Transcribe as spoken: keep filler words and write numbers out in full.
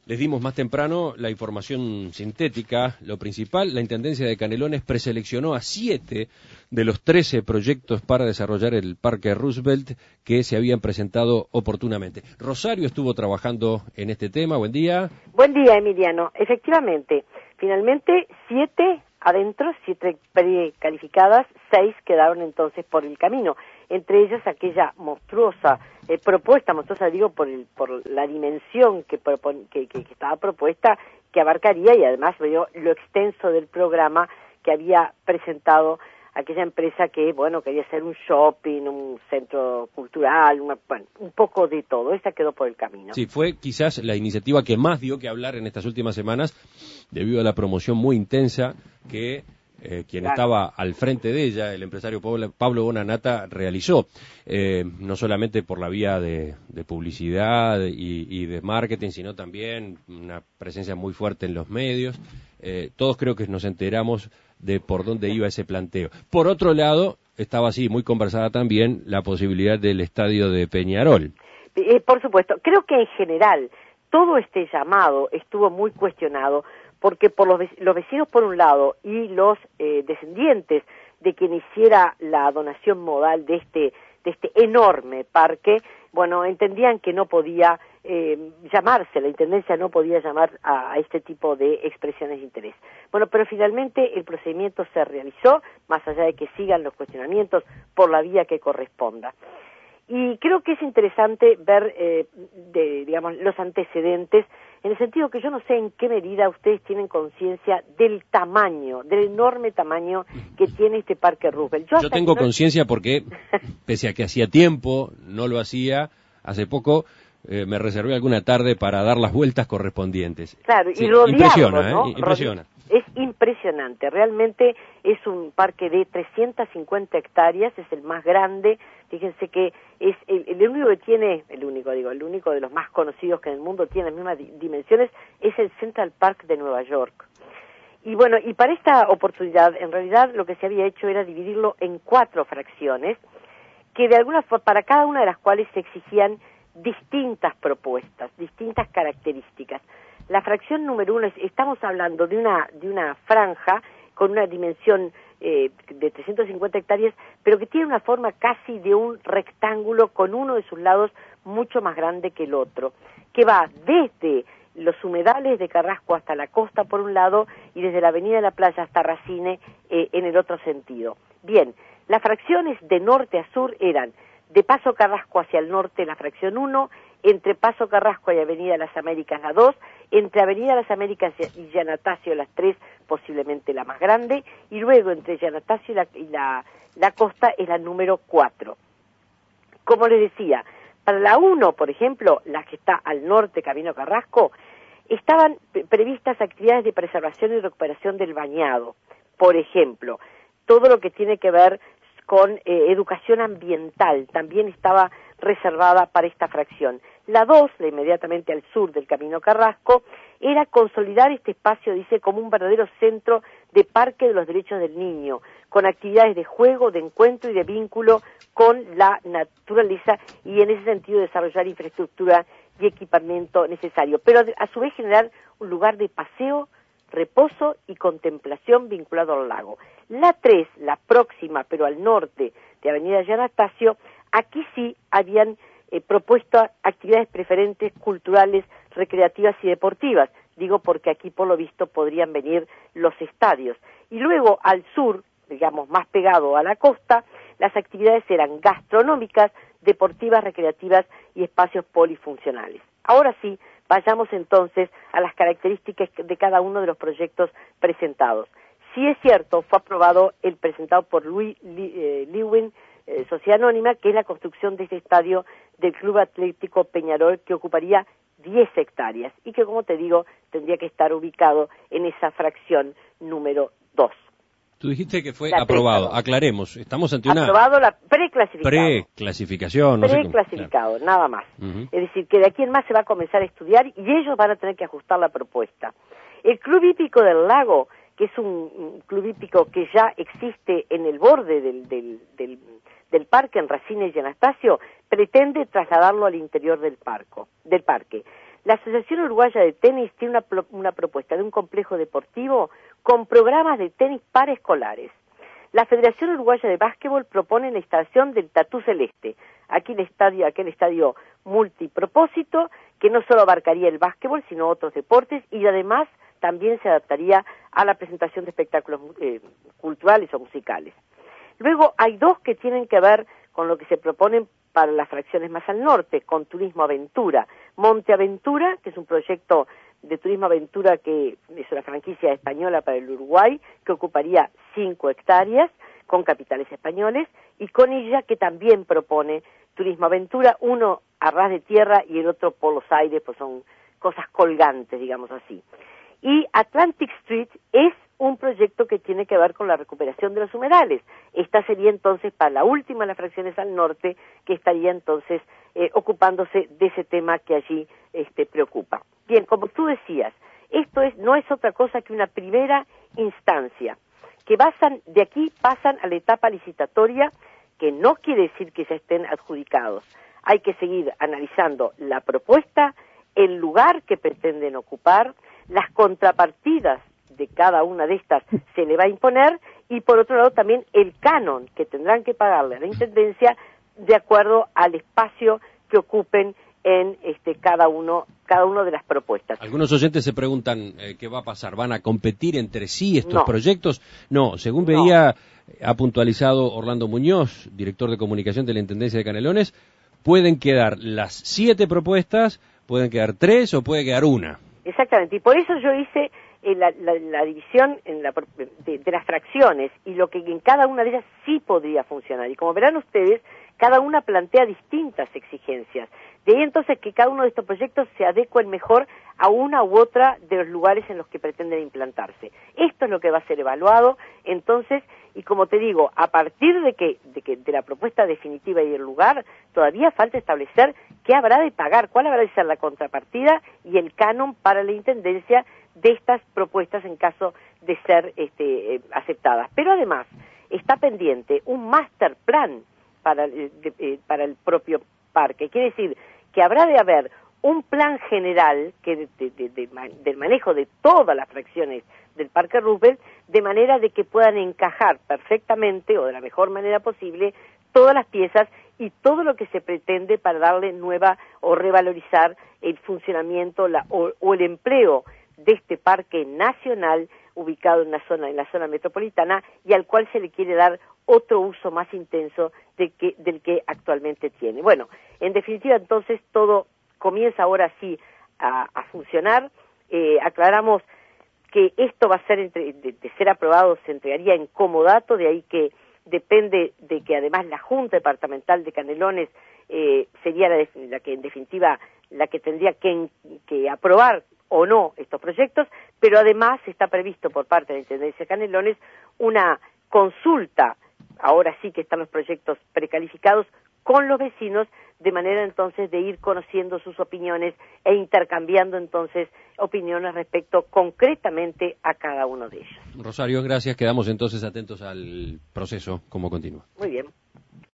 Les dimos más temprano la información sintética. Lo principal, la Intendencia de Canelones preseleccionó a siete de los trece proyectos para desarrollar el Parque Roosevelt que se habían presentado oportunamente. Rosario estuvo trabajando en este tema. Buen día. Buen día, Emiliano. Efectivamente, finalmente siete adentro, siete precalificadas, seis quedaron entonces por el camino. Entre ellas aquella monstruosa eh, propuesta, monstruosa digo por el, por la dimensión que, propon, que, que, que estaba propuesta, que abarcaría, y además veo lo extenso del programa que había presentado aquella empresa que, bueno, quería hacer un shopping, un centro cultural, una, bueno, un poco de todo. Esa quedó por el camino. Sí, fue quizás la iniciativa que más dio que hablar en estas últimas semanas, debido a la promoción muy intensa que eh, quien claro. estaba al frente de ella, el empresario Pablo Bonanata, realizó, eh, no solamente por la vía de, de publicidad y, y de marketing, sino también una presencia muy fuerte en los medios. Eh, todos creo que nos enteramos de por dónde iba ese planteo. Por otro lado, estaba así muy conversada también la posibilidad del estadio de Peñarol. Eh, por supuesto, creo que en general todo este llamado estuvo muy cuestionado, porque por los, los vecinos por un lado y los eh, descendientes de quien hiciera la donación modal de este de este enorme parque, bueno, entendían que no podía eh, llamarse, la Intendencia no podía llamar a, a este tipo de expresiones de interés. Bueno, pero finalmente el procedimiento se realizó, más allá de que sigan los cuestionamientos por la vía que corresponda. Y creo que es interesante ver, eh, de, digamos, los antecedentes, en el sentido que yo no sé en qué medida ustedes tienen conciencia del tamaño, del enorme tamaño que tiene este Parque Roosevelt. Yo, yo tengo no... conciencia porque, pese a que hacía tiempo, no lo hacía, hace poco eh, me reservé alguna tarde para dar las vueltas correspondientes. Claro, sí, y rodearlo, impresiona, ¿no? ¿eh? Impresiona. Es impresionante, realmente es un parque de trescientas cincuenta hectáreas, es el más grande. Fíjense que es el, el único que tiene, el único digo, el único de los más conocidos que en el mundo tiene las mismas di dimensiones, es el Central Park de Nueva York. Y bueno, y para esta oportunidad, en realidad lo que se había hecho era dividirlo en cuatro fracciones, que de alguna forma, para cada una de las cuales se exigían distintas propuestas, distintas características. La fracción número uno, es, estamos hablando de una, de una franja con una dimensión eh, de trescientas cincuenta hectáreas, pero que tiene una forma casi de un rectángulo con uno de sus lados mucho más grande que el otro, que va desde los humedales de Carrasco hasta la costa por un lado y desde la avenida de la Playa hasta Racine eh, en el otro sentido. Bien, las fracciones de norte a sur eran de Paso Carrasco hacia el norte la fracción uno, entre Paso Carrasco y Avenida Las Américas la dos, entre Avenida Las Américas y Giannatasio las tres, posiblemente la más grande, y luego entre Giannatasio y la, y la, la costa es la número cuatro. Como les decía, para la uno, por ejemplo, la que está al norte, Camino Carrasco, estaban previstas actividades de preservación y recuperación del bañado. Por ejemplo, todo lo que tiene que ver con eh, educación ambiental también estaba reservada para esta fracción. La dos, la inmediatamente al sur del Camino Carrasco, era consolidar este espacio, dice, como un verdadero centro de parque de los derechos del niño, con actividades de juego, de encuentro y de vínculo con la naturaleza, y en ese sentido desarrollar infraestructura y equipamiento necesario, pero a su vez generar un lugar de paseo, reposo y contemplación vinculado al lago. La tres, la próxima, pero al norte de Avenida Giannatasio, aquí sí habían eh, propuesto actividades preferentes culturales, recreativas y deportivas. Digo porque aquí por lo visto podrían venir los estadios. Y luego al sur, digamos más pegado a la costa, las actividades eran gastronómicas, deportivas, recreativas y espacios polifuncionales. Ahora sí, vayamos entonces a las características de cada uno de los proyectos presentados. Sí es cierto, fue aprobado el presentado por Louis eh, Lewin, eh, Sociedad Anónima, que es la construcción de este estadio del Club Atlético Peñarol, que ocuparía diez hectáreas y que, como te digo, tendría que estar ubicado en esa fracción número dos. Tú dijiste que fue la aprobado, tres, aclaremos, estamos ante una... Aprobado la preclasificado. Preclasificación, no sé cómo. Preclasificado, claro. nada más. Uh-huh. Es decir, que de aquí en más se va a comenzar a estudiar y ellos van a tener que ajustar la propuesta. El Club Hípico del Lago, que es un, un club hípico que ya existe en el borde del, del, del, del parque, en Racine y Anastasio, pretende trasladarlo al interior del, parco, del parque. La Asociación Uruguaya de Tenis tiene una, una propuesta de un complejo deportivo con programas de tenis para escolares. La Federación Uruguaya de Básquetbol propone la instalación del Tatú Celeste, aquí el estadio, aquel estadio multipropósito, que no solo abarcaría el básquetbol, sino otros deportes, y además también se adaptaría a la presentación de espectáculos eh, culturales o musicales. Luego hay dos que tienen que ver con lo que se proponen para las fracciones más al norte, con Turismo Aventura. Monte Aventura, que es un proyecto de Turismo Aventura que es una franquicia española para el Uruguay, que ocuparía cinco hectáreas, con capitales españoles, y Conilla, que también propone Turismo Aventura, uno a ras de tierra y el otro por los aires, pues son cosas colgantes, digamos así. Y Atlantic Street es un proyecto que tiene que ver con la recuperación de los humedales. Esta sería entonces para la última de las fracciones al norte, que estaría entonces eh, ocupándose de ese tema que allí este, preocupa. Bien, como tú decías, esto es no es otra cosa que una primera instancia, que basan, de aquí pasan a la etapa licitatoria, que no quiere decir que ya estén adjudicados. Hay que seguir analizando la propuesta, el lugar que pretenden ocupar, las contrapartidas de cada una de estas se le va a imponer, y por otro lado también el canon que tendrán que pagarle a la Intendencia de acuerdo al espacio que ocupen en este cada uno cada uno de las propuestas. Algunos oyentes se preguntan eh, qué va a pasar, ¿van a competir entre sí estos no. proyectos? No, según no. veía, ha puntualizado Orlando Muñoz, director de comunicación de la Intendencia de Canelones, pueden quedar las siete propuestas, pueden quedar tres o puede quedar una. Exactamente, y por eso yo hice eh, la, la, la división en la, de, de las fracciones y lo que en cada una de ellas sí podría funcionar. Y como verán ustedes, cada una plantea distintas exigencias. De ahí entonces que cada uno de estos proyectos se adecue mejor a una u otra de los lugares en los que pretenden implantarse. Esto es lo que va a ser evaluado, entonces, y como te digo, a partir de que, de que de la propuesta definitiva y el lugar, todavía falta establecer qué habrá de pagar, cuál habrá de ser la contrapartida y el canon para la Intendencia de estas propuestas en caso de ser este, eh, aceptadas. Pero además, está pendiente un master plan para, eh, de, eh, para el propio parque. Quiere decir que habrá de haber un plan general que de, de, de, de, del manejo de todas las fracciones del Parque Roosevelt, de manera de que puedan encajar perfectamente o de la mejor manera posible todas las piezas y todo lo que se pretende para darle nueva o revalorizar el funcionamiento la, o, o el empleo de este parque nacional ubicado en la zona en la zona metropolitana y al cual se le quiere dar otro uso más intenso de que, del que actualmente tiene. Bueno, en definitiva entonces todo comienza ahora sí a, a funcionar. Eh, aclaramos que esto va a ser, entre, de, de ser aprobado, se entregaría en comodato, de ahí que depende de que además la Junta Departamental de Canelones eh, sería la, de, la que en definitiva la que tendría que, que aprobar o no estos proyectos, pero además está previsto por parte de la Intendencia de Canelones una consulta, ahora sí que están los proyectos precalificados, con los vecinos, de manera entonces de ir conociendo sus opiniones e intercambiando entonces opiniones respecto concretamente a cada uno de ellos. Rosario, gracias. Quedamos entonces atentos al proceso, cómo continúa. Muy bien.